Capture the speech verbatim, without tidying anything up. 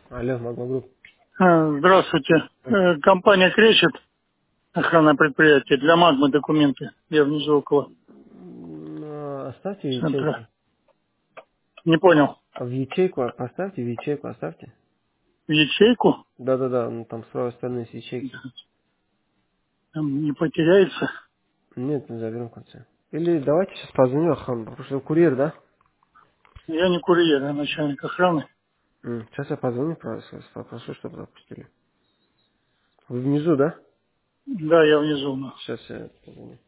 Алло, Магмагрупп. А, Здравствуйте. Э, Компания Кречет, охранное предприятие, для магмы документы. Я внизу около М, Оставьте в центра. ячейку. Не понял. В ячейку поставьте, в ячейку оставьте. В ячейку? Да-да-да, ну там справа остальные с ячейки. Там не потеряется. Нет, не заберем в конце. Или давайте сейчас позвоню охрану, потому что вы курьер, да? Я не курьер, я начальник охраны. М, Сейчас я позвоню, просто попрошу, чтобы запустили. Вы внизу, да? Да, я внизу. но Сейчас я позвоню.